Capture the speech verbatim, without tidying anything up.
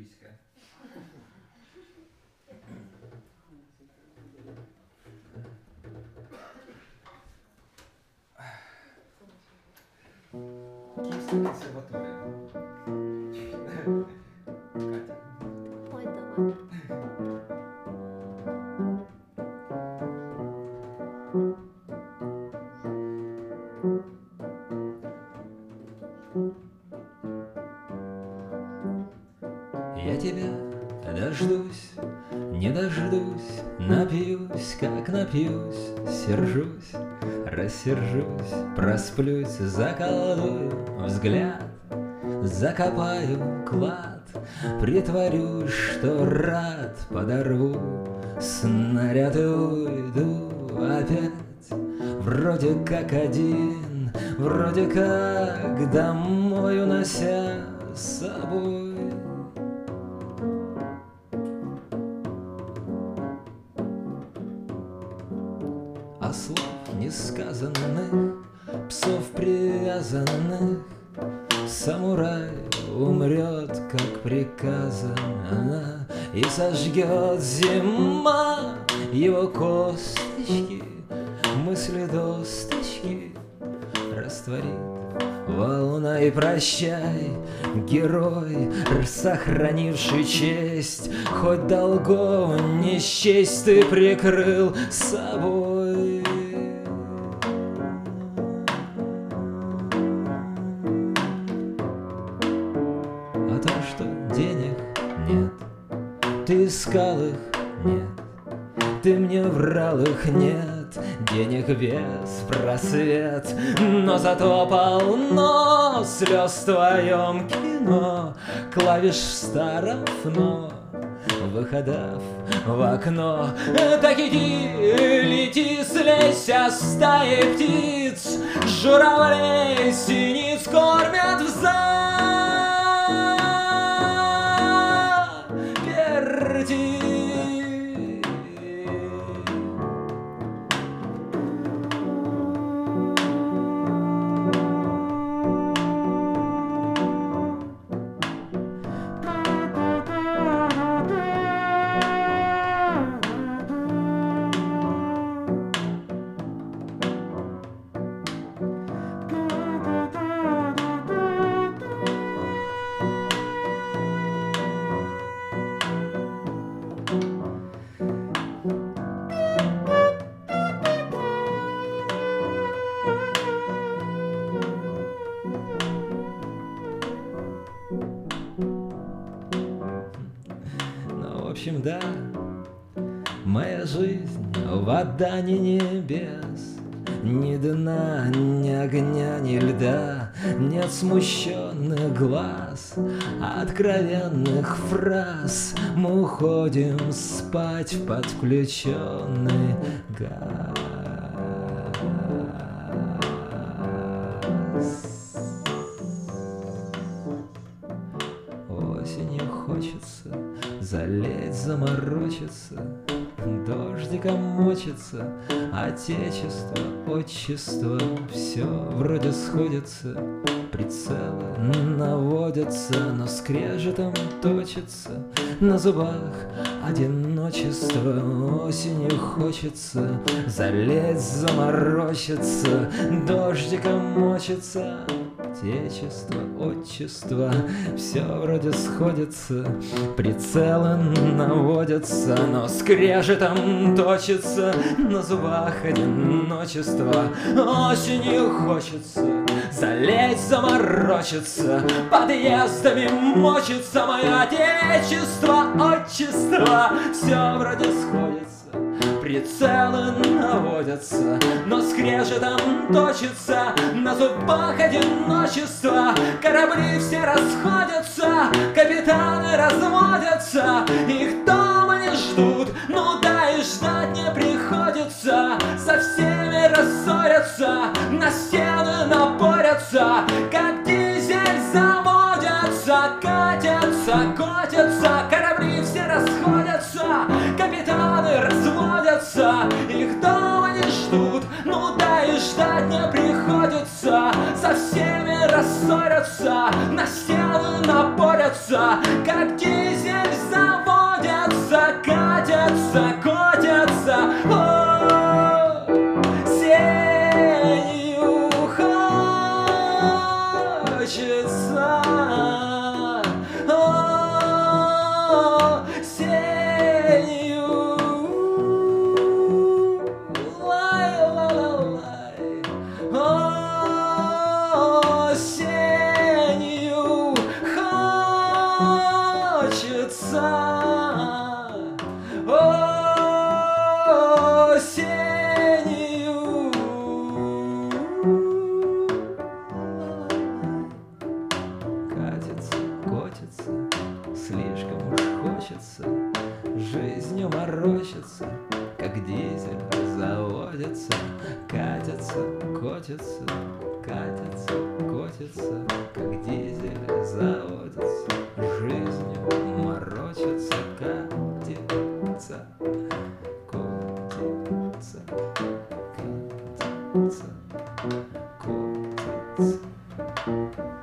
близко. Киевская консерватория. Катя. Ой, давай. Я тебя дождусь, не дождусь, напьюсь, как напьюсь, сержусь, рассержусь, просплюсь, заколдую взгляд, закопаю клад, притворюсь, что рад, подорву снаряд и уйду опять, вроде как один, вроде как домой унося с собой. А слов несказанных, псов привязанных, самурай умрет, как приказано, и сожгет зима его косточки, мысли досточки растворит волна. И прощай, герой, сохранивший честь, хоть долгов не счесть ты прикрыл собой. А то, что денег нет, ты искал их, нет, ты мне врал их, нет, денег без просвет, но зато полно слез в твоем кино, клавиш в старом фно, выходов в окно. Так иди, лети, слейся с стаи птиц, журавлей синиц кормят в заперти. В общем, да, моя жизнь вода ни небес, ни дна, ни огня, ни льда, нет смущенных глаз, откровенных фраз. Мы уходим спать в подключенный газ. Осенью хочется залезть, заморочиться, дождиком мочится, отечество, отчество, все вроде сходится, прицелы наводятся, но скрежетом точится, на зубах одиночество. Осенью хочется залезть, заморочиться, дождиком мочится, отечество, отчество, все вроде сходится, прицелы наводятся, но скрежетом точится, на зубах одиночество. Осенью хочется залезть, заморочиться, подъездами мочится, мое отечество, отчество, все вроде сходится, прицелы наводятся, но скрежетом точится, на зубах одиночество. Корабли все расходятся, капитаны разводятся, их дома не ждут, ну да и ждать не приходится. Со всеми рассорятся, на стены напорятся, как дизель заводятся, катятся, котятся, корабли все расходятся, капитаны разводятся, их дома не ждут, ну да и ждать не приходится. Со всеми рассорятся, на стены напорятся, как дизель морочится осенью. Катится, котится, слишком уж хочется жизнью морочится, как дизель заводится. Катится, котится, катится, котится, как дизель заводится, жизнью морочится, катится, котится, катится, котится.